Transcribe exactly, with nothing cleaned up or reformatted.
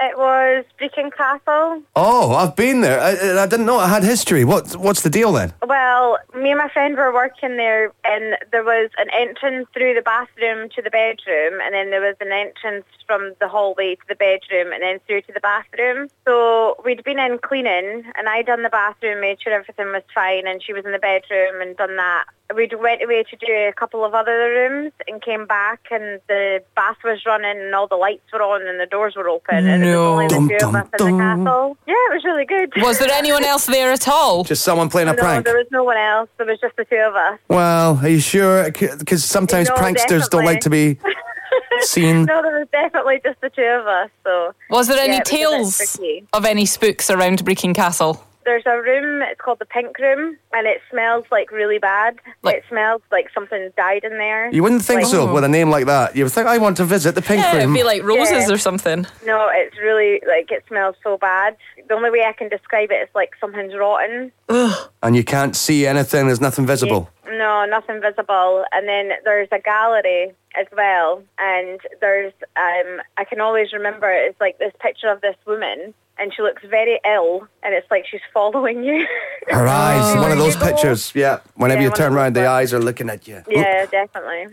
It was Brecon Castle. Oh, I've been there. I, I didn't know it had history. What, what's the deal then? Well, me and my friend were working there, and there was an entrance through the bathroom to the bedroom, and then there was an entrance from the hallway to the bedroom, and then through to the bathroom. So we'd been in cleaning, and I'd done the bathroom, made sure everything was fine, and she was in the bedroom and done that. We went away to do a couple of other rooms and came back, and the bath was running and all the lights were on and the doors were open, and No. it was only the two Dum, of us dum, in the dum. castle. Yeah, it was really good. Was there anyone else there at all? Just someone playing a No, prank? there was no one else. There was just the two of us. Well, are you sure? Because sometimes No, pranksters don't like to be seen. No, there was definitely just the two of us. So Was there any yeah, it was a bit tales tricky. of any spooks around Brecon Castle? There's a room, it's called the Pink Room, and it smells like really bad. Like- it smells like something died in there. You wouldn't think Like- so with a name like that. You would think, I want to visit the Pink Yeah, it'd Room. be like roses Yeah. or something. No, it's really, like, it smells so bad. The only way I can describe it is like something's rotten. And you can't see anything, there's nothing visible. No, nothing visible. And then there's a gallery as well, and there's, um, I can always remember, it's like this picture of this woman, and she looks very ill, and it's like she's following you. Her eyes, one of those Wherever you go. pictures, yeah. Whenever Yeah, you one turn of around, those the ones. eyes are looking at you. Yeah, definitely.